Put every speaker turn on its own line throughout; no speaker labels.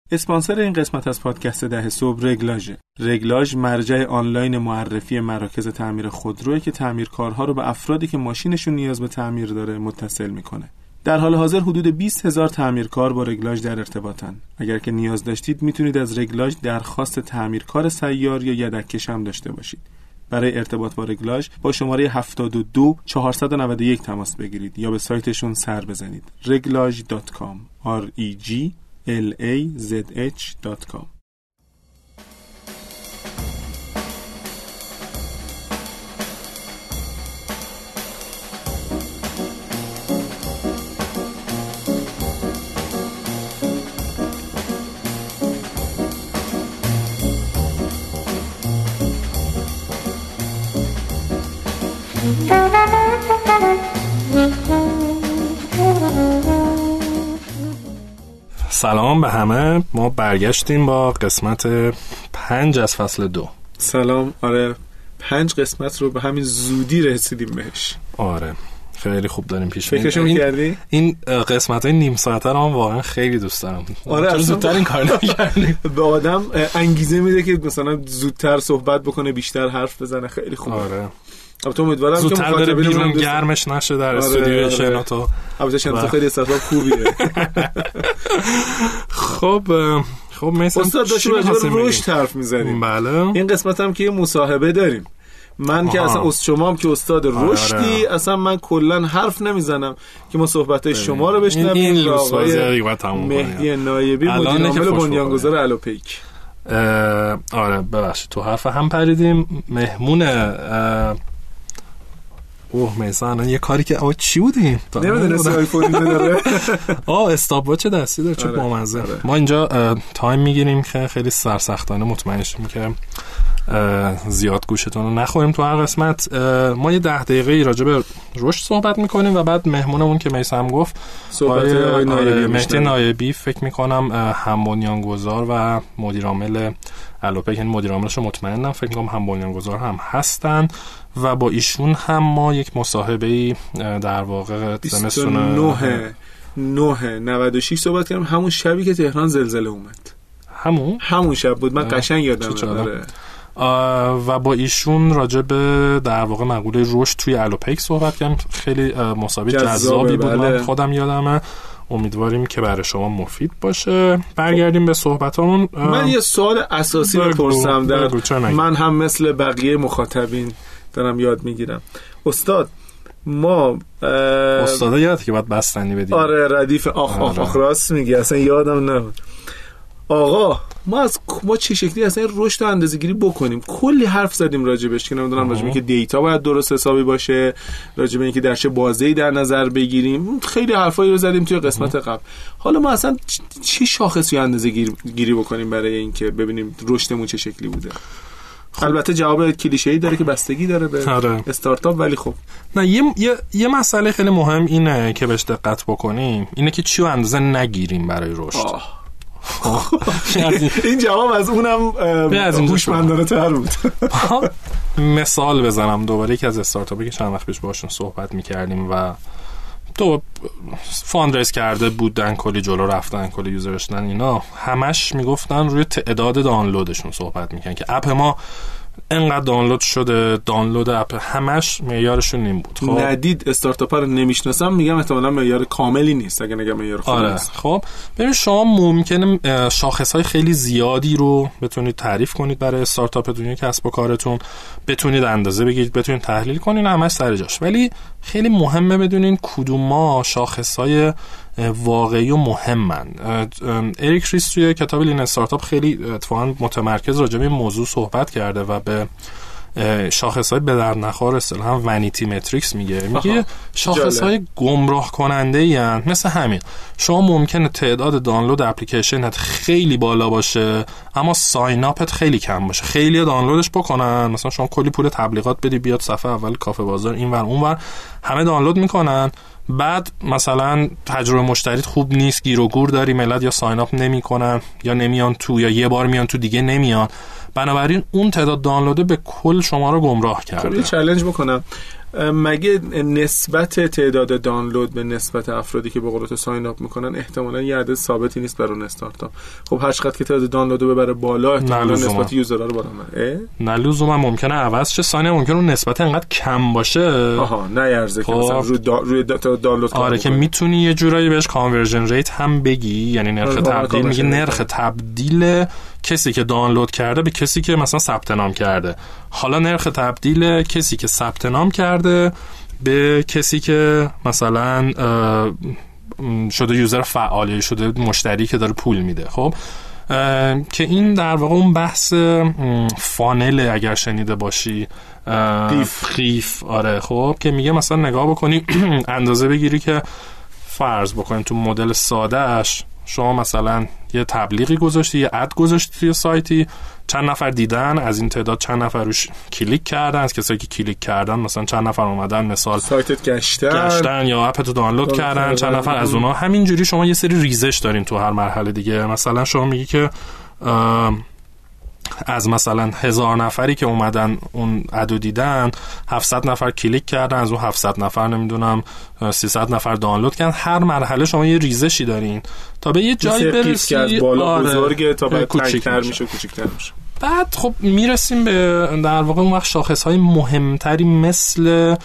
اسپانسر این قسمت از پادکست 10 صبح رگلاژه. رگلاژ مرجع آنلاین معرفی مراکز تعمیر خودروئه که تعمیرکارها رو به افرادی که ماشینشون نیاز به تعمیر داره متصل میکنه. در حال حاضر حدود 20,000 تعمیرکار با رگلاژ در ارتباطن. اگر که نیاز داشتید میتونید از رگلاژ درخواست تعمیرکار سیار یا یدک‌کش هم داشته باشید. برای ارتباط با رگلاژ با شماره 72 491 تماس بگیرید یا به سایتشون سر بزنید. reglage.com reglazh.com.
سلام به همه. ما برگشتیم با قسمت 5 از فصل 2.
سلام. آره 5 قسمت رو به همین زودی رسیدیم بهش.
آره خیلی خوب داریم پیش
فکرشو کردی؟
این قسمت‌های نیم ساعته رو هم واقعا خیلی دوست دارم.
آره
زودتر این کار نمی‌کردیم.
به آدم انگیزه میده که مثلا زودتر صحبت بکنه، بیشتر حرف بزنه. خیلی خوبه.
آره.
البته امیدوارم که
زودتر بره بیرون گرمش نشه در استودیو شنوتو.
البته شنوتو خیلی استفاده خوبیه.
خب مثلا
استاد داشتیم راجع به رشد حرف می‌زنیم.
بله.
این قسمت هم که یه مصاحبه داریم. من که اصلا شمام که استاد رشدی، اصلا من کلا حرف نمیزنم که ما صحبت‌های شما رو بشنویم. آقای مهدی نایبی مدیر عامل بنیانگذار الوپیک.
آره ببخشید تو حرف هم پریدیم. مهمون مثلا یه کاری که چی بودیم
نمیدونم آیفون داره.
استاپ واچ دستی داره. چه بامزه. ما اینجا تایم میگیریم که خیلی سرسختانه مطمئن شیم که زیاد گوشتون رو نخوریم تو هر قسمت. ما یه 10 دقیقه راجع به رشد صحبت میکنیم و بعد مهمونمون که میثم گفت مهدی نایبی فکر میکنم هم بنیانگذار و مدیر عامل الوپیک، یعنی مدیر عاملش مطمئنم، فکر میکنم هم بنیانگذار هم هستن و با ایشون هم ما یک مصاحبه‌ای در واقع
زمستون 96 صحبت کردیم، همون شبی که تهران زلزله اومد. همون شب بود، من قشنگ یادمه.
و با ایشون راجع به در واقع مقوله رشد توی الوپیک صحبت کردیم. خیلی مصاحبه جذابی بود. من خودم یادمه. امیدواریم که برای شما مفید باشه. برگردیم به صحبتامون.
من یه سوال اساسی بپرسم. من هم مثل بقیه مخاطبین دارم یاد میگیرم. استاد ما
استادا یادت که باید بستنی بدیم.
آره ردیف آخ راست میگی، اصلا یادم نبود. آقا ما چه شکلی اصلا رشد و اندازه‌گیری بکنیم؟ کلی حرف زدیم راجبش که نمیدونم راجب اینکه دیتا باید درست حسابی باشه، راجب اینکه در چه بازه‌ای در نظر بگیریم. خیلی حرفایی رو زدیم توی قسمت قبل. حالا ما اصلا چه شاخصی اندازه‌گیری بکنیم برای اینکه ببینیم رشدمون چه شکلی بوده؟ البته جواب کلیشه‌ای داره که بستگی داره به استارتاپ، ولی خب
نه یه مسئله خیلی مهم اینه که بهش دقت بکنیم، اینه که چی رو اندازه نگیریم برای رشد.
این جواب از اونم هوشمندانه تر بود.
مثال بزنم دوباره، یکی از استارتاپی که چند وقت پیش باشون صحبت می‌کردیم و تو فاندریز کرده بودن، کلی جلو رفتن، کلی یوزر داشتن، اینا همش میگفتن روی تعداد دانلودشون صحبت میکنن که اپ ما انقدر دانلود شده، دانلود اپ همش معیارشون این بود.
خب ندید استارتاپ رو نمیشناسم، میگم احتمالاً معیار کاملی نیست اگه نگم معیار خوبی است.
خب ببین شما ممکنه شاخص‌های خیلی زیادی رو بتونید تعریف کنید برای استارتاپتون یا کسب و کارتون، بتونید اندازه بگیرید، بتونید تحلیل کنید، همش سر جاش، ولی خیلی مهمه بدونین کدوم شاخص‌های واقعی و مهمن. اریک ریس توی کتاب لین استارتاپ خیلی اتفاقا متمرکز راجع به این موضوع صحبت کرده و به شاخص‌های به در نخور اصطلاحاً ونیتی متریکس میگه شاخص‌های گمراه کننده ای مثل همین. شما ممکنه تعداد دانلود اپلیکیشنت خیلی بالا باشه اما ساین اپت خیلی کم باشه، خیلی دانلودش بکنن، مثلا شما کلی پول تبلیغات بدی بیاد صفحه اول کافه بازار اینور اونور، همه دانلود میکنن، بعد مثلا تجربه مشتریت خوب نیست، گیر و گور داری، ملت یا ساین اپ نمیکنن یا نمیان تو یا یه بار میان تو دیگه نمیان، بنابراین اون تعداد دانلوده به کل شما رو گمراه کرده.
خب یه چالش بکنم، مگه نسبت تعداد دانلود به نسبت افرادی که به قول تو ساین اپ میکنن احتمالاً یه عدد ثابتی نیست برای اون استارتاپ؟ خب هر چقدر که تعداد دانلود رو ببره بالا احتمالاً نسبت یوزرها رو بالا میبره. نه
لزوما ممکنه عوض شه، ثانیه ممکنه اون نسبت انقدر کم باشه
نه ارزه که مثلا روی دانلود
آره که میتونی یه جورایی بهش کانورژن ریت هم بگی، یعنی نرخ تبدیل. میگه نرخ تبدیل کسی که دانلود کرده به کسی که مثلا ثبت نام کرده. حالا نرخ تبدیل کسی که ثبت نام کرده به کسی که مثلا شده یوزر فعال یا شده مشتری که داره پول میده. خب که این در واقع اون بحث فانل اگر شنیده باشی، قیف. آره خب که میگه مثلا نگاه بکنی اندازه بگیری که فرض بکنی تو مدل سادهش شما مثلا یه تبلیغی گذاشتی، یه اد گذاشتی توی سایتی، چند نفر دیدن، از این تعداد چند نفر روش کلیک کردن، از کسایی که کلیک کردن مثلا چند نفر اومدن مثال
سایتت گشتن
یا اپتو دانلود کردن، چند نفر از اونها. همینجوری شما یه سری ریزش دارین تو هر مرحله دیگه. مثلا شما میگی که از مثلا 1000 نفری که اومدن اون ادو دیدن 700 نفر کلیک کردن، از اون 700 نفر نمیدونم 300 نفر دانلود کردن. هر مرحله شما یه ریزشی دارین تا به یه جایی برسی
که از بالا بزرگه تا بعد کوچیک‌تر میشه کوچیک‌تر میشه.
بعد خب میرسیم به در واقع اون وقت شاخص‌های مهمتری مثل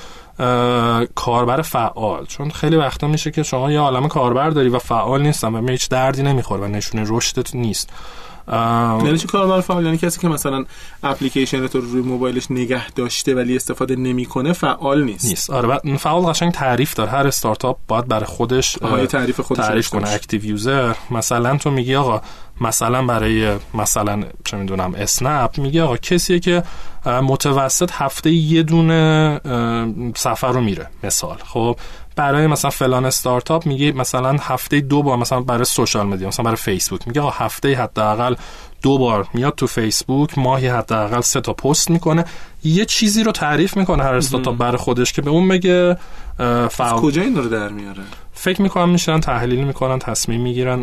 کاربر فعال، چون خیلی وقتا میشه که شما یه عالمه کاربر داری و فعال نیستن و هیچ دردی نمیخوره و نشونه رشدت نیست.
یعنی چه کاربر فعال؟ یعنی کسی که مثلا اپلیکیشن تو روی موبایلش نگه داشته ولی استفاده نمیکنه فعال نیست.
آره بعد فعال قشنگ تعریف داره. هر استارتاپ باید برای خودش تعریف کنه. اکتیو یوزر مثلا تو میگی آقا مثلا برای مثلا چه میدونم اسنپ میگی آقا کسیه که متوسط هفته یه دونه سفر رو میره مثال. خب برای مثلا فلان استارتاپ میگه مثلا هفته 2 بار، مثلا برای سوشال مدیا مثلا برای فیسبوک میگه آقا هفته حداقل 2 بار میاد تو فیسبوک، ماهی حداقل 3 تا پست میکنه، یه چیزی رو تعریف میکنه هر استارتاپ برای خودش که به اون بگه
فعال. کجا این رو در میاره؟
فکر میکنم میشن تحلیل میکنن، تصمیم میگیرن.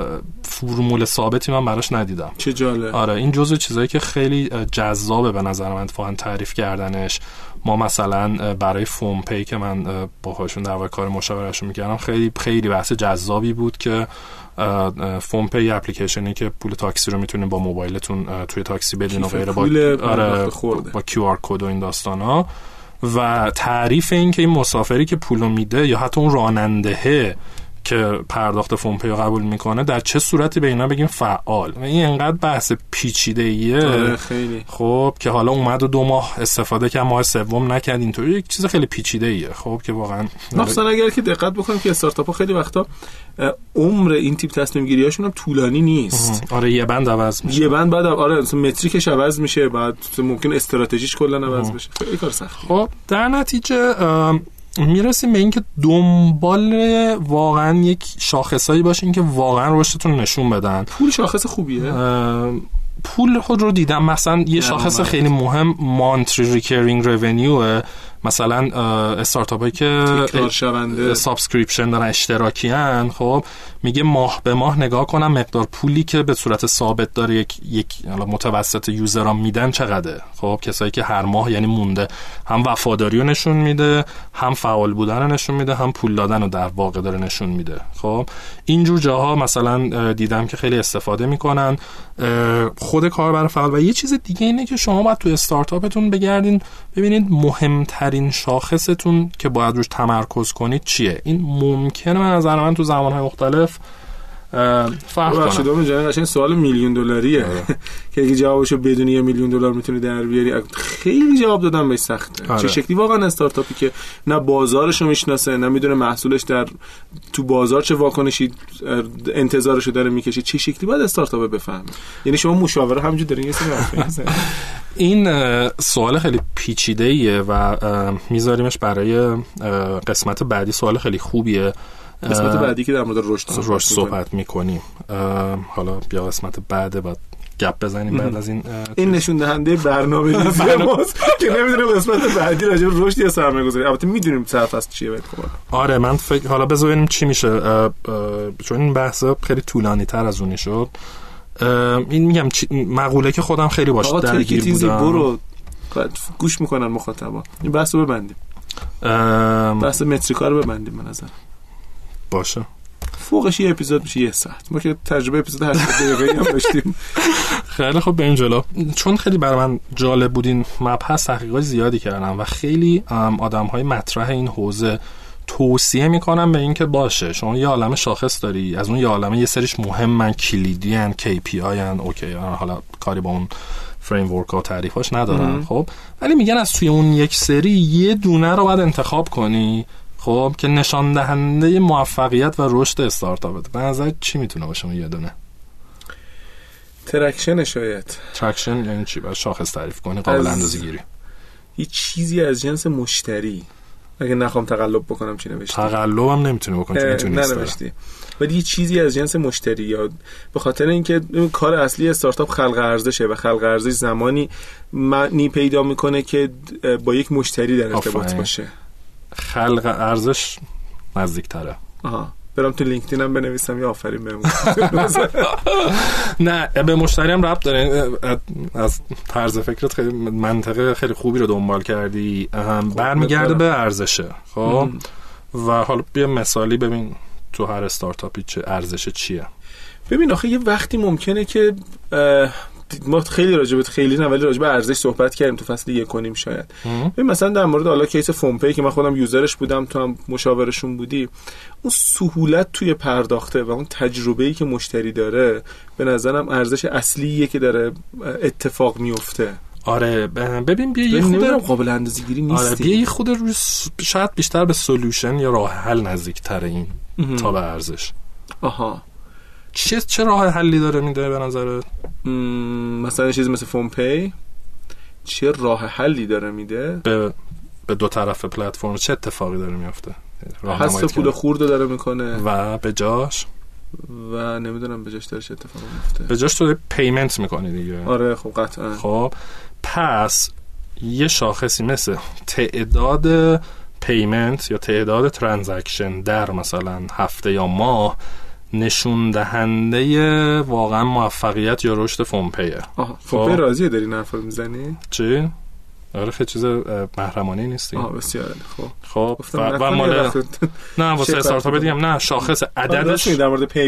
فرمول ثابتی من براش ندیدم.
چه جالب.
آره این جزء چیزایی که خیلی جذابه به نظر من اتفاقا تعریف کردنش. ما مثلا برای فوم پی که من باهاشون در واقع کار مشاورهشون میکردم خیلی خیلی بحث جذابی بود که فوم پی اپلیکیشنی که پول تاکسی رو میتونید با موبایلتون توی تاکسی بدین و غیره، با QR کد و این داستانا، و تعریف این که این مسافری که پولو میده یا حتی اون راننده که پرداخت فون پی رو قبول میکنه در چه صورتی به اینا بگیم فعال. و این انقدر بحث پیچیده‌ایه
خیلی.
خب که حالا اومد و 2 ماه استفاده کرد، ماه سوم نکرد، اینطوری یک چیز خیلی پیچیده‌ایه. خب که واقعا
مثلا اگر که دقت بکنیم که استارتاپ‌ها خیلی وقتا عمر این تیپ تصمیم گیریاشون هم طولانی نیست.
آره یه بند عوض میشه،
یه بند بعد آره مثلا متریکش عوض میشه، بعد ممکن استراتژیش کلا عوض بشه. خیلی کار سخته.
خب در نتیجه میرسیم به این که دنبال واقعا یک شاخصایی باشین که واقعا رشدتون نشون بدن.
پول شاخص خوبیه.
پول خود رو دیدم مثلا یه شاخص خیلی مهم مانتری ریکرینگ رونیوه. مثلا استارتاپ هایی که
تکرار شونده
سابسکریپشن دارن، اشتراکی ان، خب میگه ماه به ماه نگاه کنم مقدار پولی که به صورت ثابت داره یک متوسط یوزرام میدن چقدره. خب کسایی که هر ماه یعنی مونده، هم وفاداری رو نشون میده، هم فعال بودن رو نشون میده، هم پول دادن رو در واقع داره نشون میده. خب اینجور جاها مثلا دیدم که خیلی استفاده میکنن خود کاربر فعال. و یه چیز دیگه اینه که شما باید تو استارتاپتون بگردین ببینید مهمترین شاخصتون که باید روش تمرکز کنید چیه. این ممکنه من نظر من تو زمانهای مختلف فرق کنه.
دوم جان قشنگ سوال میلیون دلاریه که اگه جوابشو بدونی 1 میلیون دلار میتونی در بیاری. خیلی جواب دادن بهش سخته. چه شکلی واقعا استارتاپی که نه بازارشو میشناسه، نه میدونه محصولش در تو بازار چه واکنشی انتظارشو داره میکشه، چه شکلی باید استارتاپ بفهمه؟ یعنی شما مشاوره همینجوری دارین یه سری
این سوال خیلی پیچیده‌ایه و میذاریمش برای قسمت بعدی. سوال خیلی خوبیه.
قسمت بعدی که در مورد رشد
صحبت میکنیم. حالا بیا قسمت بعد بعد گپ بزنیم بعد از
این نشون دهنده برنامه‌ریزی ماست که نمیدونیم قسمت بعدی راجع به رشد یا سرمایه‌گذاری. البته میدونیم سرفصل چیه باید کنیم.
آره من فکر حالا بذار ببینیم چی میشه، چون این بحث خیلی طولانی‌تر از اونی شد. این میگم مقوله که خودم خیلی باش درگیر بودم.
برو گوش میکنن مخاطبا. این بحثو ببندیم. بحث متریکا رو ببندیم به نظر
باشه.
فوقش یه اپیزود میشه 1 ساعت. ما که تجربه اپیزود 80 دقیقه‌ای هم داشتیم.
خیلی خب بریم جلو. چون خیلی برای من جالب بود این مبحث، تحقیقات زیادی کردم و خیلی آدم‌های مطرح این حوزه توصیه میکنم به این که باشه شما یه عالمه شاخص داری، از اون یه عالمه یه سریش مهمن، کلیدی ان، KPI ان، اوکی حالا کاری با اون فریم ورک ها و تعریفاش ندارم خب، ولی میگن از توی اون یک سری یه دونه رو باید انتخاب کنی خب که نشان دهنده موفقیت و رشد استارتاپه. به نظر چی میتونه باشه اون یه دونه؟
ترکشن شاید.
ترکشن یعنی چی؟ باید شاخص تعریف کنی قابل اندازه‌گیری.
یه چیزی از جنس مشتری. اگه نخوام تقلب بکنم چی نوشتی؟
تقلبم نمیتونی بکنی چون میتونی
نوشتی. ولی یه چیزی از جنس مشتری، یا به خاطر اینکه کار اصلی استارتاپ خلق ارزشه و خلق ارزش زمانی معنی پیدا میکنه که با یک مشتری در ارتباط باشه. خلق
ارزش نزدیک‌تره.
برام تو لینکدین هم بنویسم یا آفرین بهم.
نه به مشتری هم ربط داره. از طرز فکرت خیلی منطقه خیلی خوبی رو دنبال کردی. برمیگرده به ارزشه خب. و حالا بیا مثالی ببین تو هر استارتاپی چه ارزش چیه.
ببین آخه یه وقتی ممکنه که ما خیلی خیلی نه ولی راجع به ارزش صحبت کردیم تو فصل 1 شاید. ببین مثلا در مورد حالا کیس فونپی که من خودم یوزرش بودم، تو هم مشاورشون بودی، اون سهولت توی پرداخته و اون تجربه‌ای که مشتری داره به نظرم ارزش اصلیه که داره اتفاق میفته.
آره ببین بیا یه خود
قابل اندازه‌گیری نیست.
آره بیا یه خود شاید بیشتر به سولوشن یا راه حل نزدیک‌تره این تا به ارزش. چه راه حلی داره میده به نظرت؟
مثلا چیزی مثل فونپی چه راه حلی داره میده؟
به دو طرف پلتفرم چه اتفاقی داره میفته؟
حذف پول خورد داره میکنه
و به جاش
و نمیدونم به جاش داره چه اتفاقی میفته.
به جاش تو پیمنت میکنی دیگه.
آره خب قطعا.
خب پس یه شاخصی مثل تعداد پیمنت یا تعداد ترانزکشن در مثلا هفته یا ماه نشون دهنده واقعا موفقیت یا رشد فونپیه.
فونپی راضیه داری حرف رو میزنی؟
چی؟ آره خیلی چیز محرمانه نیستی.
بسیار
خب و مال نه واسه استارتاپ دیگه نه شاخص عددش
در مورد پی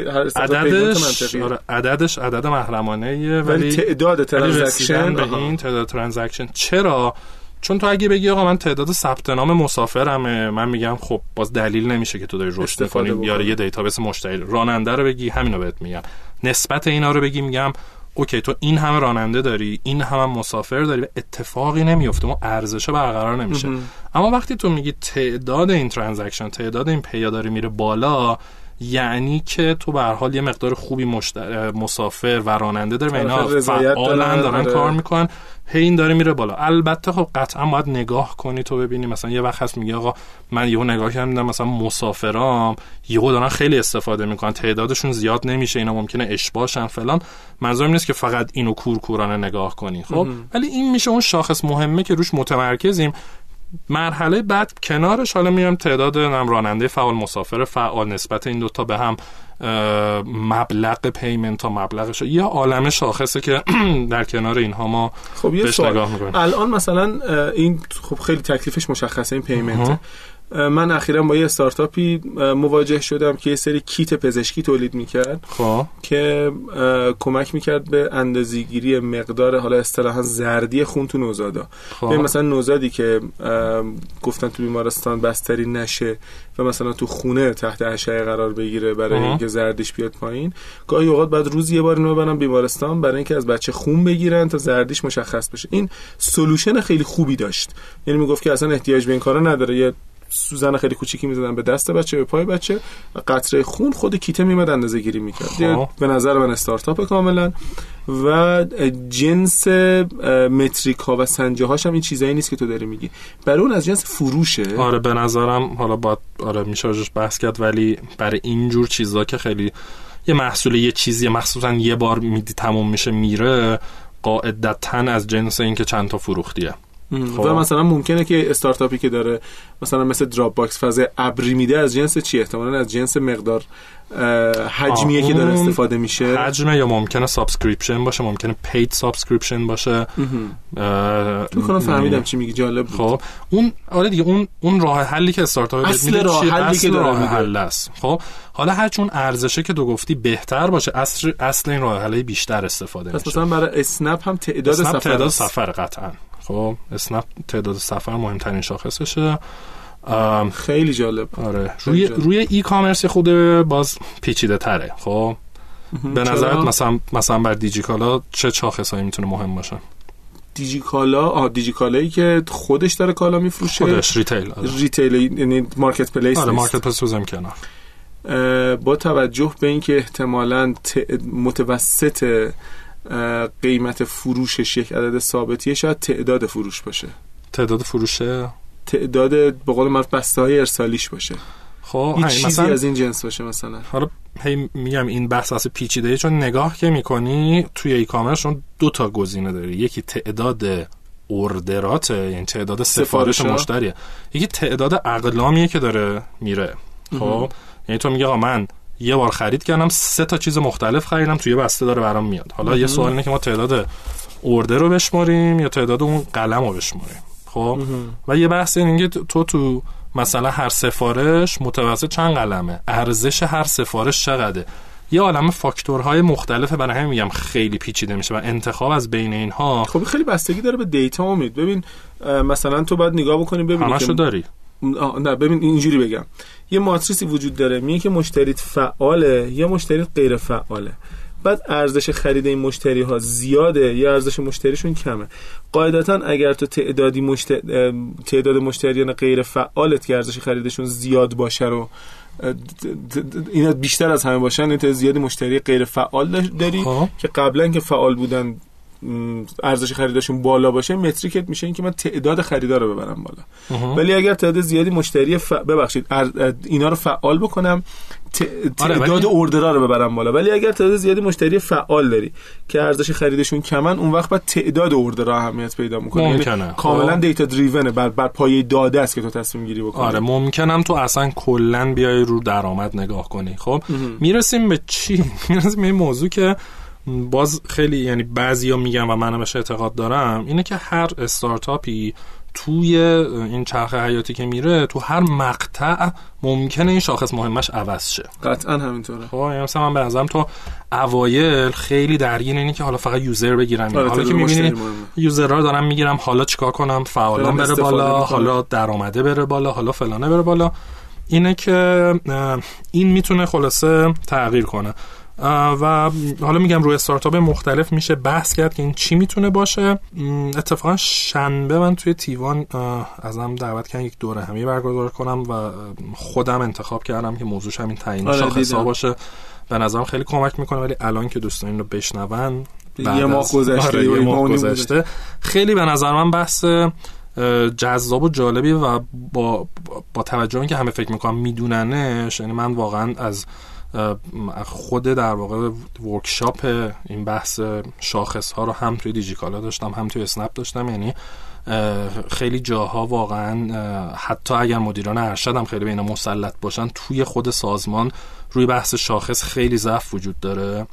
عددش عدد محرمانه ولی
تعداد ترانزکشن
به این تعداد ترانزکشن چرا؟ چون تو اگه بگی آقا من تعداد ثبت نام مسافرمه، من میگم خب باز دلیل نمیشه که تو داری رشد می‌کنی یا یه دیتابیس مشتری. راننده رو بگی همینو بهت میگم، نسبت اینا رو بگی میگم اوکی تو این همه راننده داری، این همه مسافر داری و اتفاقی نمیفته، اون ارزش برقرار نمیشه. اما وقتی تو میگی تعداد این ترانزکشن، تعداد این پیا داره میره بالا، یعنی که تو به هر حال یه مقدار خوبی مسافر و راننده داره و اینا فعالن دارن کار میکنن، این داره میره بالا. البته خب قطعا باید نگاه کنی تو ببینی مثلا یه وقت هست میگه آقا من یهو نگاه کردم مثلا مسافرام یهو دارن خیلی استفاده میکنن، تعدادشون زیاد نمیشه، اینا ممکنه اشباشن فلان. منظورم نیست که فقط اینو کورکورانه نگاه کنی خب، ولی این میشه اون شاخص مهمه که روش متمرکزیم. مرحله بعد کنارش حالا میام تعداد راننده فعال، مسافر فعال، نسبت این دوتا به هم، مبلغ پیمنت تا مبلغش، یه عالمه شاخصه که در کنار اینها ما بهش نگاه میکنیم.
الان مثلا این خب خیلی تکلیفش مشخصه، این پیمنت. من اخیراً با یه استارتاپی مواجه شدم که یه سری کیت پزشکی تولید میکرد که کمک میکرد به اندازه‌گیری مقدار حالا اصطلاحاً زردی خون تو نوزادا. مثلا نوزادی که گفتن تو بیمارستان بستری نشه و مثلا تو خونه تحت اشعه قرار بگیره برای اینکه زردیش بیاد پایین، گاهی اوقات بعد روز یه بار اینو ببرن بیمارستان برای اینکه از بچه خون بگیرن تا زردیش مشخص بشه. این سولوشن خیلی خوبی داشت، یعنی میگفت که اصلا احتیاج به این کارا نداره، یه سوزن خیلی کوچیکی میزدن به دست بچه، به پای بچه، قطره خون خود کیته میمد اندازه گیری میکرد. به نظر من استارتاپ کاملا و جنس متریک ها و سنجه هاش هم این چیزایی نیست که تو داری میگی، برای اون از جنس فروشه.
آره به نظرم حالا باید میشه ازش بحث کرد، ولی برای اینجور چیزا که خیلی یه محصول یه چیزی مخصوصا یه بار میدی تموم میشه میره، قاعدتاً از جنس این که چند تا فروختیه.
و مثلا ممکنه که استارتاپی که داره مثلا مثل دراپ باکس فضای ابری میده از جنس چی؟ احتمالاً از جنس مقدار حجمیه که داره استفاده میشه،
حجمه، یا ممکنه سابسکریپشن باشه، ممکنه پید سابسکریپشن باشه.
میکنم فهمیدم چی میگی، جالب بود.
خب اون آره دیگه، اون راه حلی که استارتاپ
اصل راه حلی که
راه حل است. خب حالا هر چون ارزشه که تو گفتی بهتر باشه، اصل این راه حل بیشتر استفاده میشه.
پس مثلا برای اسنپ هم تعداد
سفر قطعا. خب اسنپ تعداد سفر مهمترین شاخصشه.
خیلی جالب.
آره روی ای کامرس خود باز پیچیده تره. خب به نظرت مثلا بر دیجیکالا چه شاخصایی میتونه مهم باشه؟
دیجیکالایی که خودش داره کالا میفروشه،
خودش ریتیل.
ریتیل یعنی مارکت پلیس.
آره مارکت پلیس روزم کنار.
با توجه به اینکه احتمالاً متوسط قیمت فروشش یک عدد ثابتیه، شاید تعداد فروش باشه. تعداد به قول معروف بسته‌های ارسالیش باشه.
خب
چیزی مثلا از این جنس باشه. مثلا
حالا میگم این بحث اصلا پیچیده‌ای، چون نگاه که می‌کنی توی ای کامرس اون دو تا گزینه داری. یکی تعداد اوردرات، یعنی تعداد سفارش مشتریه، یکی تعداد اقلامیه که داره میره. خب یعنی تو میگه من یه بار خرید کردم 3 تا چیز مختلف خریدم، توی بسته داره برام میاد. حالا یه سوال اینه که ما تعداد اوردر رو بشماریم یا تعداد اون قلم رو بشماریم. خب و یه بحث اینه که تو مثلا هر سفارش متوسط چند قلمه، ارزش هر سفارش چقدره، یه عالمه فاکتورهای مختلفه. برای همین میگم خیلی پیچیده میشه و انتخاب از بین اینها
خب خیلی بستگی داره به دیتا. امید ببین مثلا تو باید نگاه بکنی ببینی
همشو داری.
نه ببین اینجوری بگم، یه ماتریسی وجود داره، میگه که مشتریت فعاله یا مشتریت غیر فعاله. بعد ارزش خرید این مشتری ها زیاده یا ارزش مشتریشون کمه. قاعدتا اگر تو تعداد مشتریان غیر فعالت که ارزش خریدشون زیاد باشه رو اینا بیشتر از همه باشن، این تعداد زیادی مشتری غیر فعال داری که قبلا که فعال بودن ارزش خریدشون بالا باشه، متریکت میشه این که من تعداد خریدار رو ببرم بالا. ولی اگر تعداد زیادی مشتری اینا رو فعال بکنم، تعداد اوردرها رو ببرم بالا. ولی اگر تعداد زیادی مشتری فعال داری که ارزش خریدشون کمن، اون وقت باید تعداد اوردرها اهمیت پیدا میکنه.
یعنی
کاملا دیتا دریونه، بر پایه داده است که تو تصمیم گیری بکنی.
آره ممکنم تو اصلا کلا بیای رو درآمد نگاه کنی. خب میرسیم به چی؟ میرسیم به این موضوع که باز خیلی، یعنی بعضیا میگن و منم بهش اعتقاد دارم، اینه که هر استارتاپی توی این چرخه حیاتی که میره، تو هر مقطع ممکنه این شاخص مهمش عوض شه.
قطعا همینطوره.
خب مثلا من به نظرم تو اوایل خیلی درگیر اینی که حالا فقط یوزر بگیرم. حالا که میبینی یوزرها دارن میگیرم، حالا چیکار کنم؟ فعالان بره بالا، حالا درآمده بره بالا، حالا فلانه بره بالا. اینه که این میتونه خلاصه تغییر کنه. و حالا میگم روی استارتاپ مختلف میشه بحث کرد که این چی میتونه باشه. اتفاقا شنبه من توی تیوان ازم دعوت کردن یک دوره همی برگزار کنم و خودم انتخاب کردم که موضوعش همین تعیین شاخص‌ها باشه. به نظرم خیلی کمک میکنه. ولی الان که دوستان این رو بشنون،
یه ماه گذشته،
خیلی به نظر من بحث جذاب و جالبی و با توجه اینکه همه فکر میکنم میدوننش، یعنی من واقعا از خود در واقع ورکشاپ این بحث شاخص ها رو هم توی دیجیکالا داشتم، هم توی اسنپ داشتم. یعنی خیلی جاها واقعا حتی اگر مدیران ارشد هم خیلی به اینا مسلط باشن، توی خود سازمان روی بحث شاخص خیلی ضعف وجود داره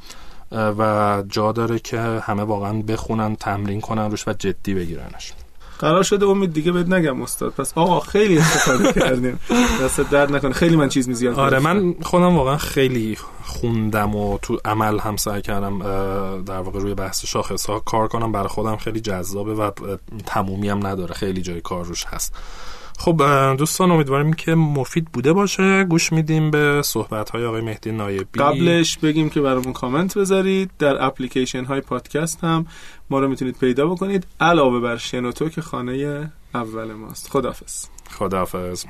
و جا داره که همه واقعا بخونن، تمرین کنن روش و جدی بگیرنش.
قرار شده امید دیگه بهت نگم استاد. پس آقا خیلی استفاده کردیم، دست درد نکنه. خیلی من چیز زیاد
آره من خودم واقعا خیلی خوندم و تو عمل هم سعی کردم در واقع روی بحث شاخص ها کار کنم. برای خودم خیلی جذابه و تمومی هم نداره، خیلی جای کار روش هست. خب دوستان امیدواریم که مفید بوده باشه. گوش میدیم به صحبت‌های آقای مهدی نایبی.
قبلش بگیم که برامون کامنت بذارید. در اپلیکیشن های پادکست هم ما رو میتونید پیدا بکنید، علاوه بر شنوتو که خانه اول ماست. خداحافظ.
خداحافظ.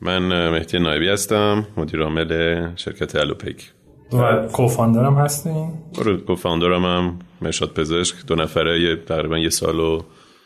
من مهدی نایبی هستم، مدیر عامل شرکت الوپیک
و کوفاندرم هستین؟
آره، کوفاندرم هم مرشاد پزشک. 2 نفره تقریبا 1 سال و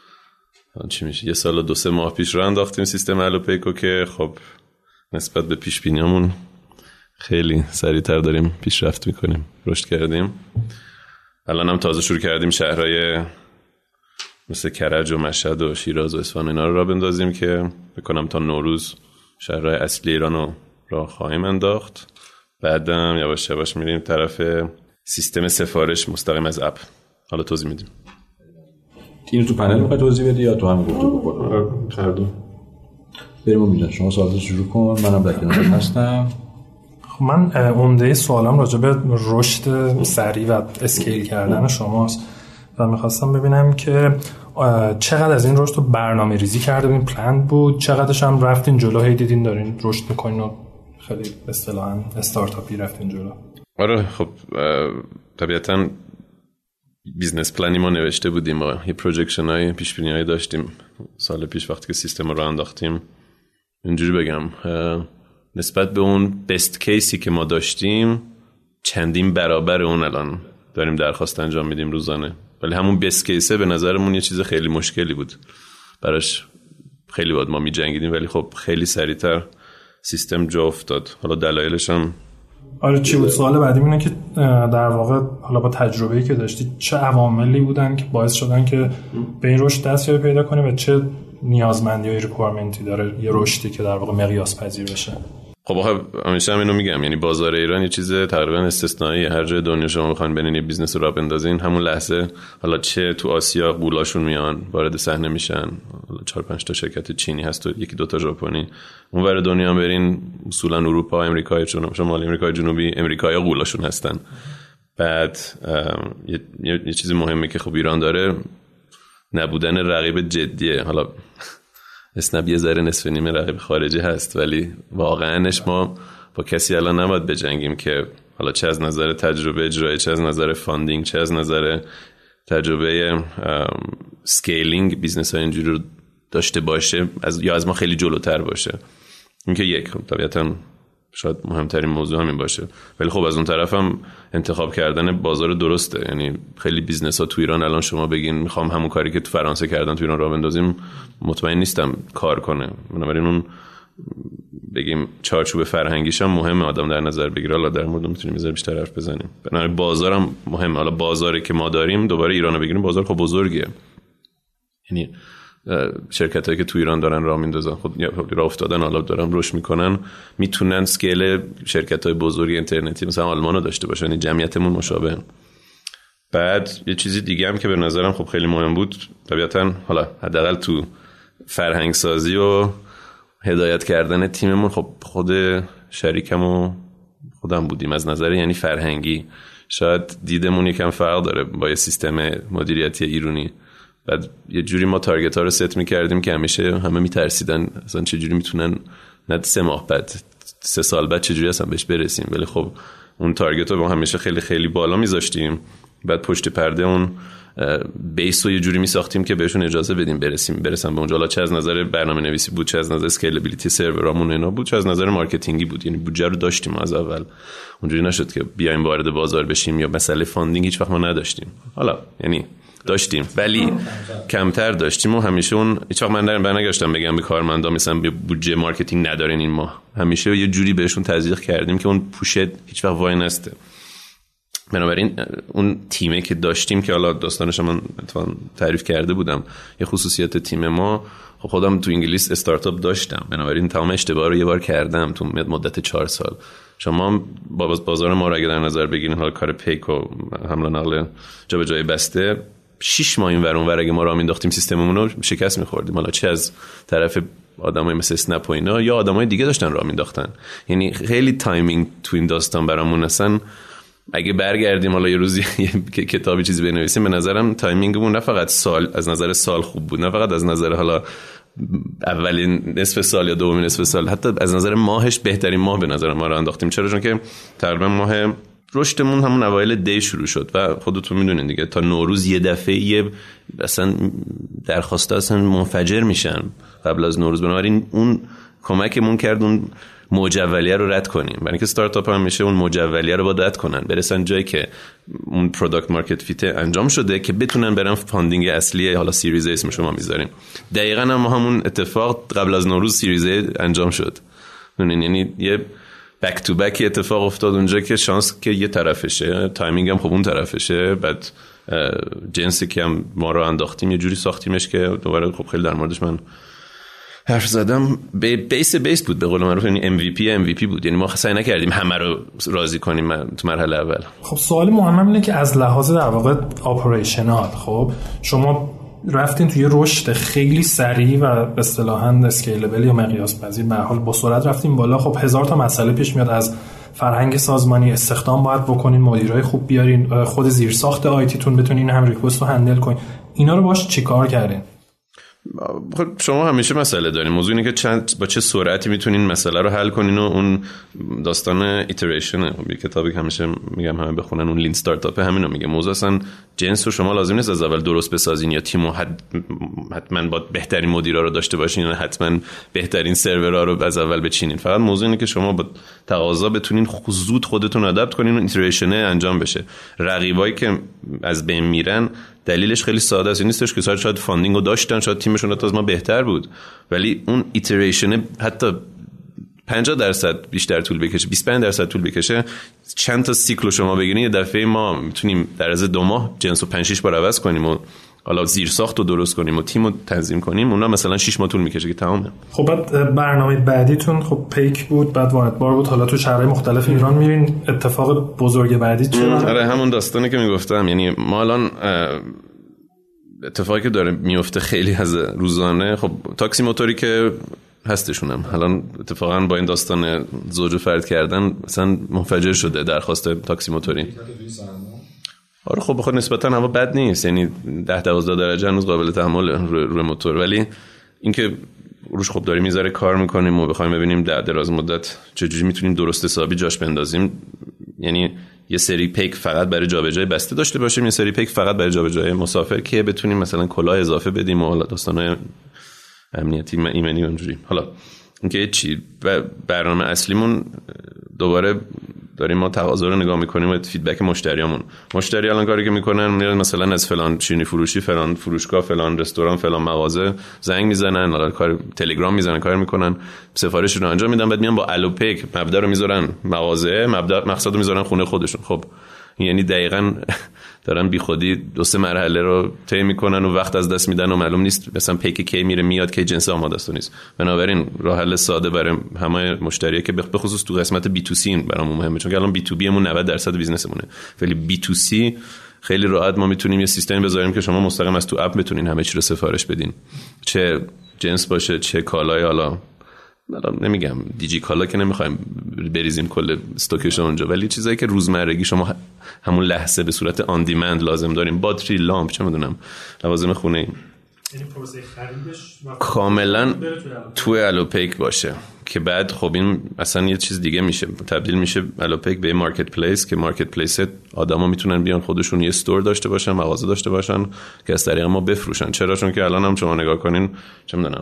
2-3 ماه پیش راه انداختیم سیستم الوپیکو که خب نسبت به پیش بینیامون خیلی سریعتر داریم پیشرفت میکنیم، رشد کردیم. الان هم تازه شروع کردیم شهرهای مثل کرج و مشهد و شیراز و اصفهان اینا رو راه بندازیم که بکنم تا نوروز شهرهای اصلی ایران رو خواهیم انداخت. بعدم یواش یواش میریم طرف سیستم سفارش مستقیم از اپ. حالا توضیح میدیم.
اینو تو پنل میخوای توضیح بدی یا تو هم گفتگو بکنم؟
هر دو.
بریم اونجا. شما سوالات شروع کن، منم در کنارت هستم.
من عمده سوالم راجع به رشد سریع و اسکیل کردن شماست و میخواستم ببینم که چقدر از این رشد رو برنامه ریزی کرده بودین، پلن بود، چقدرش هم رفتین جلو، هی دیدین دارین رشد میکنین و خیلی اصطلاحاً استارتاپی رفتین جلو؟
آره خب طبیعتاً بیزنس پلنی ما نوشته بودیم، ما یه پروجکشن های پیش بینی های داشتیم سال پیش وقتی که سیستم رو انداختیم. اینجوری بگم نسبت به اون بست کیسی که ما داشتیم چندین برابر اون الان داریم درخواست انجام میدیم روزانه، ولی همون بست کیسه به نظرمون یه چیز خیلی مشکلی بود براش، خیلی باید ما می جنگیدیم، ولی خب خیلی سریعتر سیستم جا افتاد. حالا دلایلش هم
آره چی بود؟ سوال بعدی اینه که در واقع حالا با تجربه‌ای که داشتی چه عواملی بودن که باعث شدن که به این رشد دستیابی پیدا کنی و چه نیازمندی‌های ریکوایرمنتی داره یه رشدی که در واقع مقیاس پذیر بشه؟
خب همیشه هم اینو میگم، یعنی بازار ایران یه چیز تقریبا استثنایی. هر جای دنیا شما بخواید برین یه بیزنس رو راه بندازین، همون لحظه حالا چه تو آسیا قولاشون میان وارد صحنه میشن، حالا 4-5 تا شرکت چینی هست و 1-2 تا ژاپنی، اونور دنیا هم برین اصولا اروپا، امریکای شمالی، امریکای جنوبی، امریکایی قولاشون هستن. بعد یه چیز مهمه که خب ایران داره، نبودن رقیب جدیه. حالا اسنپ یه ذره نصف نیمه رقیب خارجی هست، ولی واقعاش ما با کسی الان نباید بجنگیم که حالا چه از نظر تجربه اجرایی، چه از نظر فاندینگ، چه از نظر تجربه سکیلینگ بیزنس های اینجوری رو داشته باشه یا از ما خیلی جلوتر باشه. این که یک طبیعتاً شاید مهمترین موضوع همین باشه، ولی خب از اون طرف هم انتخاب کردن بازار درسته. یعنی خیلی بیزنس ها تو ایران الان شما بگین میخوام همون کاری که تو فرانسه کردن تو ایران راه بندازیم، مطمئن نیستم کار کنه. بنابراین اون بگیم چارچوب فرهنگیش هم مهمه آدم در نظر بگیره. حالا در مورد میتونیم یه بیشتر حرف بزنیم. بنابراین بازارم مهمه. حالا بازاری که ما داریم دوباره ایرانو بگیریم، بازار خب بزرگیه. یعنی شرکتایی که تو ایران دارن راه میندازن، خب راه افتادن، حالا دارن رشد میکنن، میتونن اسکیل شرکتای بزرگ اینترنتی مثلا آلمانو داشته باشن. یعنی جمعیتمون مشابه. بعد یه چیزی دیگه هم که به نظرم خب خیلی مهم بود، طبیعتاً حالا حداقل تو فرهنگ سازی و هدایت کردن تیممون، خب خود شریکم و خودم بودیم از نظر یعنی فرهنگی شاید دیدمون یکم فرق داره با یه سیستم مدیریتی ایرانی. بعد یه جوری ما تارگت ها رو ست می‌کردیم که همیشه همه می‌ترسیدن اصلا چه جوری میتونن نه 3 ماه بعد 3 سال بعد چه جوری اصلا بهش برسیم، ولی خب اون تارگت رو همیشه خیلی خیلی بالا می‌ذاشتیم. بعد پشت پرده اون بیس رو یه جوری می‌ساختیم که بهشون اجازه بدیم برسن به اونجا. حالا چه از نظر برنامه‌نویسی بود، چه از نظر اسکیلابیلیتی سرورامون اینا بود، چه از نظر مارکتینگی بود. یعنی بودجه رو داشتیم از اول، اونجوری نشد که بیایم وارد بازار بشیم. یا مسئله فاندینگ هیچ وقت ما نداشتیم، حالا یعنی داشتیم ولی کمتر داشتیم و همیشه اون هیچ وقت من برنگشتم بگم به کارمندا مثلا بودجه مارکتینگ ندارین این ماه، همیشه یه جوری بهشون تزریق کردیم که اون پوشت هیچ وقت وای نسته. بنابراین اون تیمی که داشتیم که حالا داستانش من تعریف کرده بودم، یه خصوصیت تیم ما، خودم تو انگلیس استارتاپ داشتم، بنابراین تمام اشتباه رو یه بار کردم تو مدت 4 سال. شما بازار ما رو اگه در نظر بگیرین، حالا کار پیک و حمل و نقل جا به جای بسته، 6 ماه این ور اون ور اگه ما راه مینداختیم سیستممون رو شکست می‌خوردیم. حالا چه از طرف آدمای مثل اسنپ و اینا یا آدمای دیگه داشتن راه مینداختن. یعنی خیلی تایمینگ تو این داستان برامون اصلا اگه برگردیم حالا یه روزی کتابی چیزی بنویسیم، به نظرم تایمینگمون نه فقط سال از نظر سال خوب بود، نه فقط از نظر حالا اولین نصف سال یا دومین نصف سال، حتی از نظر ماهش بهترین ماه به نظر ما رو انداختیم. چرا؟ چون که تقریبا ماه رشدمون همون اوایل دی شروع شد و خودتون میدونین دیگه تا نوروز یه دفعه اصلا درخواستا اصلا منفجر میشن قبل از نوروز. بنابراین اون کمکمون کرد اون مجولیه رو رد کنیم. برای اینکه استارتاپ هم میشه اون مجولیه رو باید رد کنن، برسن جایی که اون پروداکت مارکت فیت انجام شده که بتونن برن فاندینگ اصلی، حالا سیریز اسم شما میذاریم. دقیقاً هم همون اتفاق قبل از نوروز سیریز انجام شد. یعنی یه بک تو بک اتفاق افتاد اونجا که شانس که یه طرفشه، تایمینگ هم خب اون طرفشه، بعد جنسی که هم ما رو انداختیم یه جوری ساختیمش که دوباره خب خیلی در موردش من حرف زدم. بیس بود به قول معروف، یعنی MVP بود. یعنی ما سعی نکردیم همه رو راضی کنیم تو مرحله اول.
خب سوال مهم اینه که از لحاظ در واقع اپریشنال، خب شما رفتین توی رشد خیلی سریع و به اصطلاحاً اسکیلبل یا مقیاس پذیر، به هر حال با سرعت رفتیم بالا. خب هزار تا مسئله پیش میاد، از فرهنگ سازمانی، استخدام باید بکنین، مدیرای خوب بیارین، خود زیرساخت آیتیتون بتونین هم ریکوست رو هندل کنین. اینا رو باش چیکار کردین؟
خب شما همیشه مسئله دارین. موضوع اینه که با چه سرعتی میتونین مسئله رو حل کنین و اون داستان ایتریشن. یه کتابی که همیشه میگم همه بخونن، اون لین استارتاپ همینو میگه. موضوع اصلا جنس رو شما لازم نیست از اول درست بسازین یا تیمو حتما با بهترین مدیرا رو داشته باشین یا حتما بهترین سرورها رو از اول بچینین. فقط موضوع اینه که شما با تقاضا بتونین زود خودتون ادپت کنین و ایتریشن انجام بشه. رقیبایی که از بین میرن دلیلش خیلی ساده است، نیستش که شاید فاندینگو داشتن، شاید تیمشون از ما بهتر بود، ولی اون ایتریشن حتی 50% بیشتر طول بکشه، 25% طول بکشه، چند تا سیکل شما بگیرین، یه دفعه ما میتونیم در از 2 ماه جنس رو 5-6 بار عوض کنیم و حالا زیر ساخت رو درست کنیم و تیم رو تنظیم کنیم. اونا مثلا 6 ماه طول میکشه که تمامه.
خب بعد برنامه بعدیتون خب پیک بود، بعد وارد بار بود، حالا تو شهرهای مختلف ایران میرین. اتفاق بزرگ بعدی چیه؟
آره همون داستانی که میگفتم. یعنی ما الان اتفاقی که داره میفته خیلی از روزانه، خب تاکسی موتوری که هستشونم الان اتفاقا با این داستان زوج فرد کردن مثلا منفجر شده درخواست تاکسی موتوری. آره خب بخاطر نسبتا هوا بد نیست، یعنی 10-12 درجه هنوز قابل تحمل روی موتور، ولی اینکه روش خب داریم میذاره کار میکنیم و بخوایم ببینیم در دراز مدت چجوری میتونیم درست حسابی جاش بندازیم. یعنی یه سری پیک فقط برای جابجایی بسته داشته باشیم، یه سری پیک فقط برای جابجایی مسافر که بتونیم مثلا کلاه اضافه بدیم و داستانای امنیتی ایمنی و اونجوری. حالا اینکه چی برنامه اصلیمون دوباره داریم ما تقاضا رو نگاه میکنیم و فیدبک مشتریامون. مشتری الان کاری که میکنن میرن مثلا از فلان شیرینی فروشی، فلان فروشگاه، فلان رستوران، فلان مغازه زنگ میزنن، حالا کار تلگرام میزنن، کار میکنن، سفارش رو انجام میدن، بعد میان با الوپیک مبدا رو میذارن مغازه، مقصد رو میذارن خونه خودشون. خب یعنی دقیقاً دارن بی خودی 2-3 مرحله رو طی میکنن و وقت از دست میدن و معلوم نیست مثلا پیک کی میره میاد که جنس آماده است نیست. بنابراین راه حل ساده برای همه مشتریه که به خصوص تو قسمت بی تو سی برامون مهمه، چون که الان بی تو بی مون 90% بیزنسمونه، ولی بی تو سی خیلی راحت ما میتونیم یه سیستمی بذاریم که شما مستقیم از تو اپ بتونین همه چی رو سفارش بدین، چه جنس باشه چه کالای. حالا نمیگم دیجی کالا که نمیخوایم بریزیم کل استوکش اونجا، ولی چیزایی که روزمرگی شما همون لحظه به صورت آن دیمند لازم داریم، باتری، لامپ، چه میدونم لوازم خونه،
یعنی پروسه خریدش
کاملا توی الوپیک باشه که بعد خب این اصلا یه چیز دیگه میشه، تبدیل میشه الوپیک به مارکت پلیس که مارکت پلیس آدما میتونن بیان خودشون یه استور داشته باشن، مغازه داشته باشن که از طریق ما بفروشن. چرا؟ چون که الان هم شما نگاه کنین چه میدونم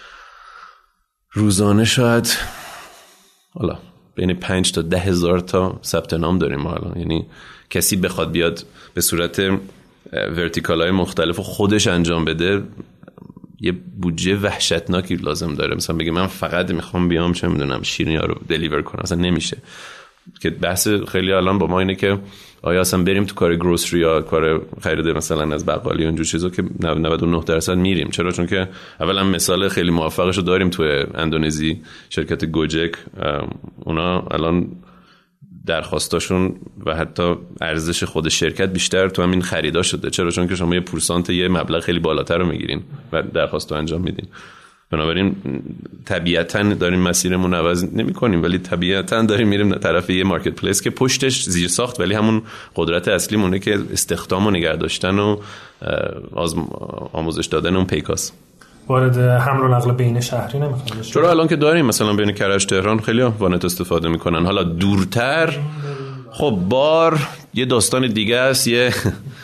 روزانه شاید حالا بین 5 تا 10 هزار تا ثبت نام داریم ما الان. یعنی کسی بخواد بیاد به صورت ورتیکال‌های مختلف خودش انجام بده یه بودجه وحشتناکی لازم داره. مثلا بگه من فقط میخوام بیام چه میدونم شیرینی‌ها رو دلیور کنم، اصلا نمیشه. که بحث خیلی الان با ما اینه که آیا اصلا بریم تو کار گروسری یا کار خرید مثلا از بقالی و اینجور چیزا که 99% میریم. چرا؟ چون که اولا مثال خیلی موفقشو داریم تو اندونزی، شرکت گوجک. اونا الان درخواستاشون و حتی ارزش خود شرکت بیشتر تو همین خریدا شده. چرا؟ چون که شما یه پورسانت یه مبلغ خیلی بالاتر رو میگیرین و درخواستو انجام میدین. بنابراین طبیعتاً داریم مسیرمون عوض نمی‌کنیم، ولی طبیعتاً داریم میریم طرف یه مارکت پلیس که پشتش زیر ساخت ولی همون قدرت اصلی مونه که استخدام و نگه داشتن و آموزش دادن اون پیکاس.
وارد حمل و نقل بین شهری نمی‌خوام بشه.
چرا الان که داریم مثلا بین کرج تهران خیلی وانت استفاده میکنن. حالا دورتر خب بار یه داستان دیگه است، یه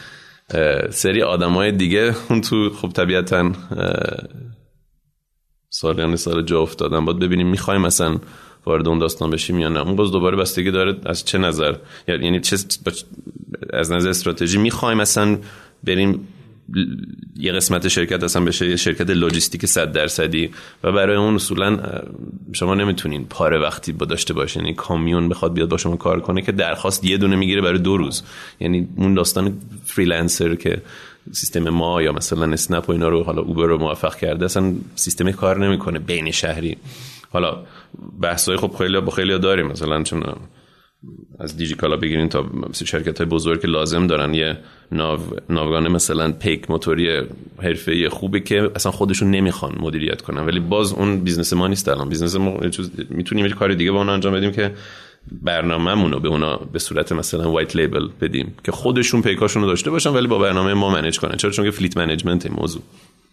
سری آدمای دیگه اون تو خب طبیعتاً سالیان سال جا افتادن. باید ببینیم میخوایم مثلا وارد اون داستان بشیم یا نه. اون باز دوباره بستگی داره از چه نظر، یعنی چه از نظر استراتژی میخوایم مثلا بریم یه قسمت شرکت اصلا بشه یه شرکت لوجستیک 100% و برای اون اصولا شما نمیتونین پاره وقتی با داشته باشین. یعنی کامیون بخواد بیاد با شما کار کنه که درخواست یه دونه میگیره برای 2 روز. یعنی اون داستان فریلنسر که سیستم ما یا مثلا اسنپ و اینا رو حالا اوبر رو موفق کرده، اصلا سیستم کار نمیکنه بین شهری. حالا بحثای خب خیلی داریم، مثلا چون از دیجیکالا بگیرین تا شرکت‌های بزرگ که لازم دارن یه ناوگان مثلا پیک موتوری حرفه‌ای خوبه که اصلا خودشون نمیخوان مدیریت کنن، ولی باز اون بیزنس ما نیست. الان بیزنس ما میتونیم یه کار دیگه با اونها انجام بدیم که برنامه‌مون رو به اونا به صورت مثلا وایت لیبل بدیم که خودشون پیکاشون رو داشته باشن ولی با برنامه ما منیج کنن. چرا؟ چون که فلیت منیجمنت این موضوع.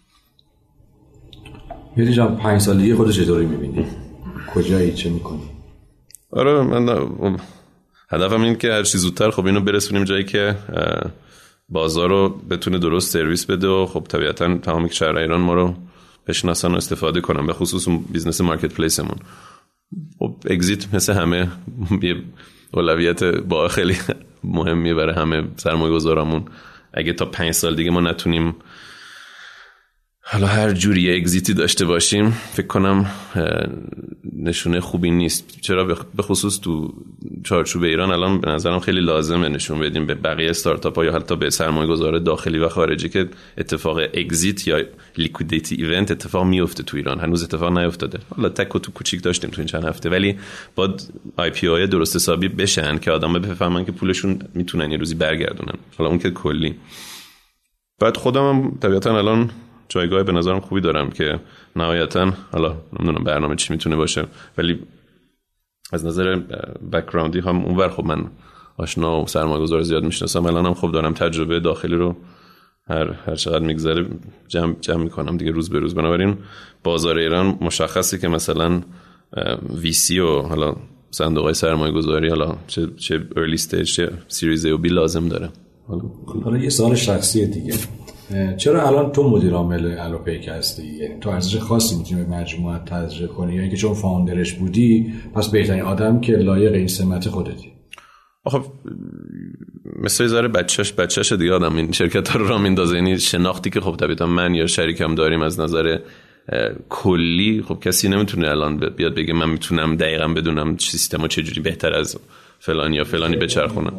میری جان 5 سالگی خودت چطوری می‌بینی؟ کجایی، چه می‌کنی؟
آره من هدفم این که هر چیز زودتر خب اینو برسونیم جایی که بازار رو بتونه درست سرویس بده و خب طبیعتاً تمام شهر ایران ما رو بشناسن و استفاده کنن، به خصوص اون بیزنس مارکت پلیسمون. خب اگزیت مثل همه یه اولویت با خیلی مهمیه برای همه سرمایه‌گذارامون. اگه تا 5 سال دیگه ما نتونیم حالا هر جوری اگزیتی داشته باشیم، فکر کنم نشونه خوبی نیست. چرا؟ به خصوص تو چارچوب ایران الان به نظرم خیلی لازمه نشون بدیم به بقیه استارتاپ ها یا حتی به سرمایه‌گذار داخلی و خارجی که اتفاق اگزیت یا لیکویدیتی ایونت اتفاق میفته تو ایران. هنوز اتفاق نیفتاده. حالا تک و تو کوچیک داشتیم تو این چند هفته، ولی باید آی پی او درست حسابی بشن که آدم‌ها بفهمن که پولشون میتونن یه روزی برگردونن. حالا اون که کلی. بعد خودم طبیعتاً الان جایگاه به نظرم خوبی دارم که نهایتاً حالا نمیدونم برنامه چی میتونه باشه، ولی از نظر بک‌گراندی هم اونور خب من آشنا و سرمایه‌گذار زیاد میشناسم. الانم خب دارم تجربه داخلی رو هر چقدر میگذره جمع میکنم دیگه روز به روز. بنابراین بازار ایران مشخصه که مثلا وی سی و حالا صندوق‌های سرمایه‌گذاری حالا چه ارلی استیج چه سریز ای و بی لازم داره.
حالا یه سوال شخصی دیگه، چرا الان تو مدیر عامل الوپیک هستی؟ یعنی تو ارزش خاصی میتونی به مجموعه تزریق کنی یا اینکه چون فاوندرش بودی پس بهترین آدم که لایق این سمت خودتی؟
آخه مثل زاره بچه‌ش دیگه آدم این شرکت‌ها رو راه میندازه. یعنی شناختی که خب طبیعتا من یا شریکم داریم از نظر کلی، خب کسی نمیتونه الان بیاد بگه من میتونم دقیقاً بدونم سیستمو چجوری بهتر از فلانی یا فلانی بچرخونم.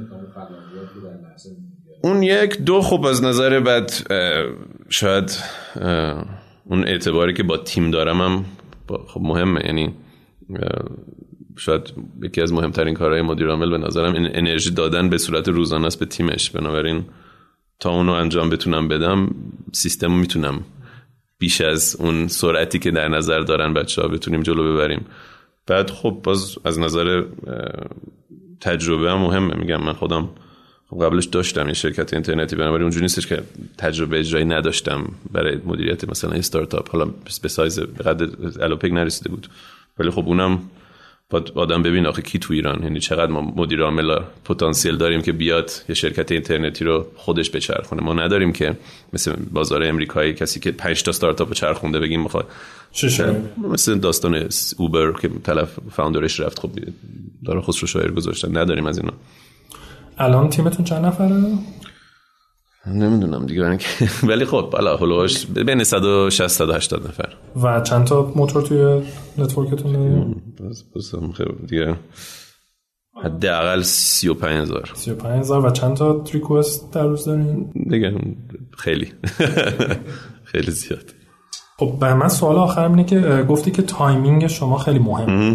اون یک دو خب از نظر بعد شاید اون اعتباری که با تیم دارم هم خب مهمه. یعنی شاید یکی از مهمترین کارهای مدیر عامل به نظرم این انرژی دادن به صورت روزانه است به تیمش. بنابراین تا اونو انجام بتونم بدم سیستم میتونم بیش از اون سرعتی که در نظر دارن بچه‌ها بتونیم جلو ببریم. بعد خب باز از نظر تجربه هم مهمه. میگم من خودم قبلش داشتم یه شرکت اینترنتی، بنابراین اونجوری نیستش که تجربه اجرایی نداشتم برای مدیریت مثلا استارتاپ. حالا به سایز به قد الوپیک نرسیده بود، ولی خب اونم باید آدم ببین آخه کی تو ایران، یعنی چقدر ما مدیر عامل پتانسیل داریم که بیاد یه شرکت اینترنتی رو خودش بچرخونه. ما نداریم که مثل بازار امریکایی کسی که 5 تا استارتاپ چرخونده بگیم میخواد مثل داستان اوبر که طرف فاوندرش رفت خب داره خسرو شاعر گذاشتن. نداریم از اینا.
الان تیمتون چند نفره؟
نمیدونم دیگه ولی خب بالا هولوش بین 160 180 نفر.
و چند تا موتور توی نتورکتون دارید؟
بس دیگه حداقل 35000
و چند تا ریکوست در روز دارین؟
دیگه خیلی خیلی زیاد.
خب به من سوال آخرم اینه که گفتی که تایمینگ شما خیلی مهمه.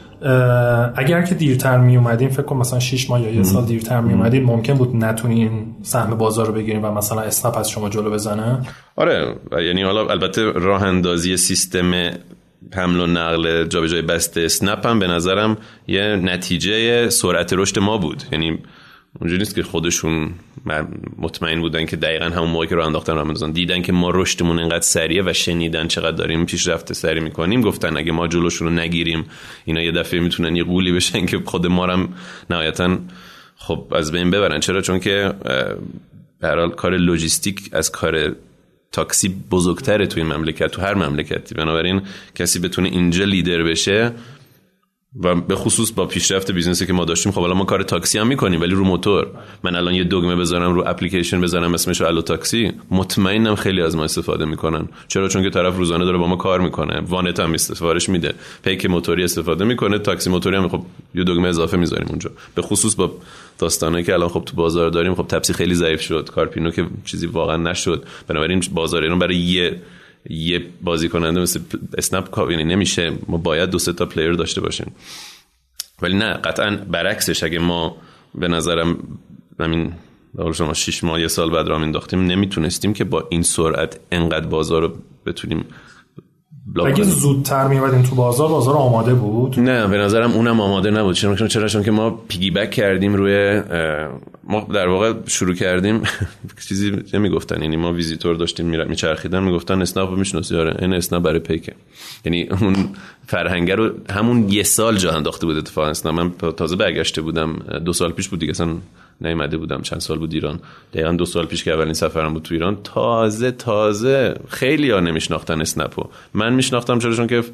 اگر که دیرتر می اومدین فکر کنم مثلا 6 ماه یا 1 سال دیرتر می اومدین ممکن بود نتونین سهم بازار رو بگیرین و مثلا اسنپ از شما جلو بزنه.
آره یعنی حالا البته راه اندازی سیستم حمل و نقل جابجایی بسته اسنپ هم به نظرم یه نتیجه سرعت رشد ما بود. یعنی اونجوری نیست که خودشون مطمئن بودن که دقیقاً همون موقعی که راه انداختن راه اندازن دیدن که ما رشدمون اینقدر سریعه و شنیدن چقدر داریم پیشرفت سریع می‌کنیم، گفتن اگه ما جلوشون رو نگیریم اینا یه دفعه میتونن یه قولی بشن که خود ما هم نهایتاً خب از بین ببرن. چرا؟ چون که به هر حال کار لوجستیک از کار تاکسی بزرگتره توی این مملکت، تو هر مملکتی. بنابراین کسی بتونه اینجا لیدر بشه و به خصوص با پیشرفت بیزنسی که ما داشتیم، خب الان ما کار تاکسی هم میکنیم ولی رو موتور. من الان یه دگمه بذارم رو اپلیکیشن بذارم اسمش الو تاکسی، مطمئنم خیلی از ما استفاده میکنن. چرا؟ چون که طرف روزانه داره با ما کار میکنه، وانت هم سفارش میده، پیک موتوری استفاده میکنه، تاکسی موتوری هم خب یه دگمه اضافه میذاریم اونجا. به خصوص با داستانایی که الان خب تو بازار داریم، خب تپسی خیلی ضعیف شد، کارپینو که چیزی واقعا نشد. بنابراین بازار ایران برای یه بازیکننده مثل اسنپ یعنی نمیشه، ما باید 2-3 تا پلیر داشته باشیم. ولی نه، قطعا برعکسش، اگه ما به نظرم همین شما 6 ماه 1 سال بعد راه انداختیم، نمیتونستیم که با این سرعت انقدر بازار رو بتونیم
اگه زودتر میومدیم تو بازار آماده بود.
نه به نظرم اونم آماده نبود. چون که ما پیگی بک کردیم روی ما در واقع شروع کردیم چیزی نمیگفتن، یعنی ما ویزیتور داشتیم میچرخیدن میگفتن اسنپ رو میشناسی؟ آره این اسنپ برای پیکه. یعنی اون فرهنگ رو همون 1 سال جا انداخته بود. اتفاقا اسنپ من تازه برگشته بودم 2 سال پیش بود دیگه، اصلا نیومده بودم. چند سال بود ایران، دقیقاً 2 سال پیش که اولین سفرم بود تو ایران. تازه خیلی ها نمیشناختن اسنپو. من میشناختم چون که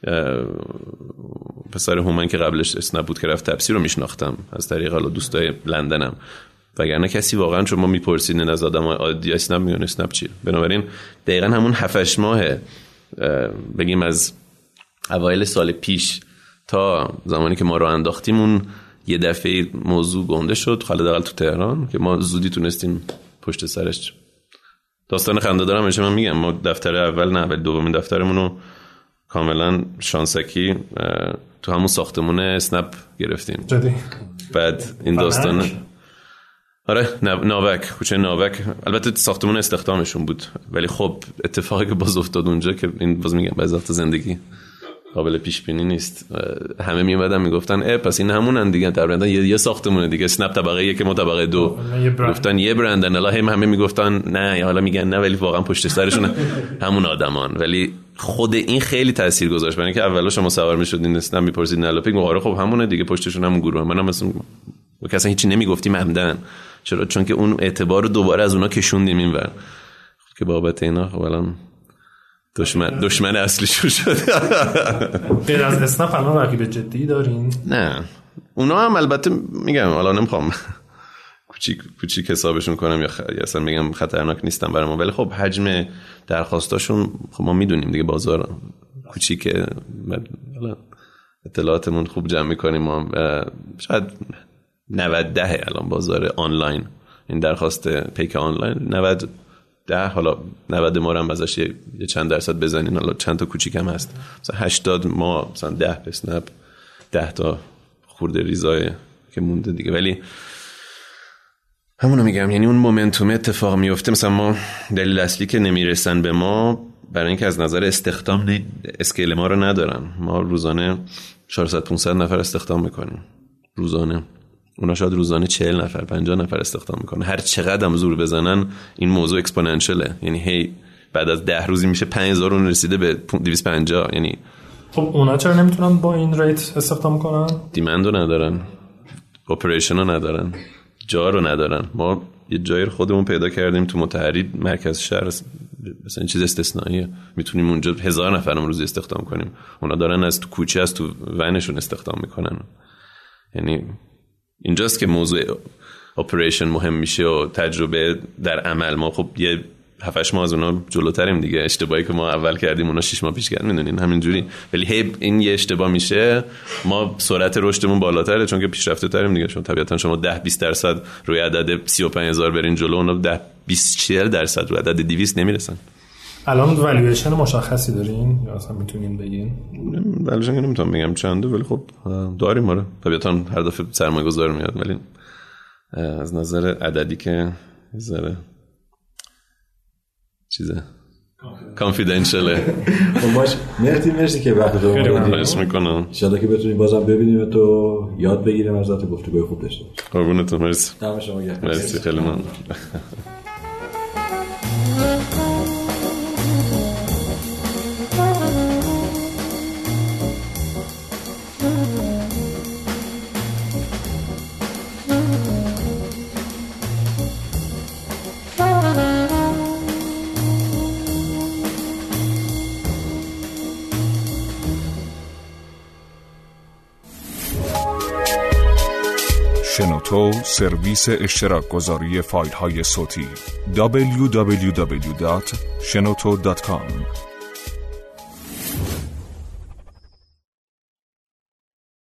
پسر هومن که قبلش اسنپ بود که رفت تپسی رو میشناختم از طریق حالا دوستای لندنم، وگرنه کسی واقعا شما میپرسیدین از آدمای عادی اسنپ میگن اسنپ چیه. بنابراین دقیقاً همون 7-8 ماه بگیم از اوایل سال پیش تا زمانی که ما رو انداختیم، اون یه دفعه موضوع گنده شد، حداقل تو تهران، که ما زودی تونستیم پشت سرش. داستان خنده دارم میشه، من میگم ما دفتر اول نه ولی دومین دفترمون رو کاملا شانسکی تو همون ساختمون اسنپ گرفتیم.
جدی؟
بعد این داستان آره ناوک، کوچه ناوک، البته ساختمون استخدامشون بود، ولی خب اتفاقی که باز افتاد اونجا که این باز میگم بعضی وقتا زندگی قابل پیش بینی نیست. همه میومدن میگفتن پس این همونن دیگه، در واقع یه ساختمونه دیگه، اسنپ طبقه 1 ما طبقه 2. گفتن یه برندن، الان همه میگفتن نه، حالا میگن نه، ولی واقعا پشت سرشون همون آدمان. ولی خود این خیلی تاثیر گذاشت، برای اینکه اولا شما سوار میشدین اسنپ میپرسید نلاپیک، آره خب همونه دیگه، پشتشون همون گروه. منم مثلا کسا هیچی نمیگفتیم عمدن. چرا؟ چون که اون اعتبار رو دوباره از اونا کشوندیم اینور که بابت اینا خب الان دشمن اصلی شد.
غیر از اسنپ الان رقیب جدی دارین؟
نه اونا هم البته میگم الان نمیخوام کوچیک حسابشون کنم یا اصلا میگم خطرناک نیستن برای ما، ولی خب حجم درخواستاشون خب ما میدونیم دیگه، بازار کوچیکه، اطلاعاتمون خوب جمع میکنیم ما. شاید 90-10 الان بازار آنلاین، این درخواست پیک آنلاین 90-10، حالا 90 ما رو هم ازش یه چند درصد بزنین، حالا چند تا کوچیک هم هست، مثلا 80 ما مثلا 10 اسنپ 10 تا خورده ریزای که مونده دیگه. ولی همونو میگم، یعنی اون مومنتوم اتفاق میفته. مثلا ما دلیل اصلی که نمیرسن به ما برای اینکه از نظر استخدام اسکیل ما رو ندارن. ما روزانه 400-500 نفر استخدام میکنیم روزانه، اونا شاید روزانه 40 نفر 50 نفر استخدام میکنن. هر چقدر هم زور بزنن این موضوع اکسپوننشله، یعنی هی بعد از 10 روزی میشه 5000 اون رسیده به 250. یعنی
خب اونا چرا نمیتونن با این ریت استخدام کنن؟
دیمندو ندارن، اپریشنو ندارن، جا رو ندارن. ما یه جای خودمون پیدا کردیم تو متحری مرکز شهر، مثلا چیز استثنائیه، میتونیم اونجا 1000 نفرم روزی استخدام کنیم. اونا دارن از تو کوچه از تو ونشون استخدام میکنن. یعنی اینجاست که موضوع اپریشن مهم میشه و تجربه در عمل. ما خب یه 7-8 ماه از اونا جلوتریم دیگه. اشتباهی که ما اول کردیم اونا 6 ماه پیش کردن، میدونین همینجوری. ولی هی این یه اشتباه میشه، ما سرعت رشدمون بالاتره چون که پیشرفته تریم دیگه. چون طبیعتا شما 10-20% روی عدد 35000 برین جلو، اونا 10-20-40% روی عدد 200 نمیرسن.
الان والویشن مشخصی دارین یا اصلا میتونین بگین؟
والویشن نمیتونم بگم چنده، ولی خب داریم. ما طبیعتا هر دفعه سرمایه‌گذار میاد، ولی از نظر عددی که ذره چیزه کانفیدنشله.
خب باش، مرسی که وقت رو
میکنم.
ان شاءالله که بتونیم بازم ببینیم تو یاد بگیریم ازت، گفتگوی خوب داشته باشیم.
قربونتون، مرسی.
دم شما گرم.
مرسی خیلی ممنون.
شنوتو سرویس اشتراک گذاری فایل های صوتی www.shenoto.com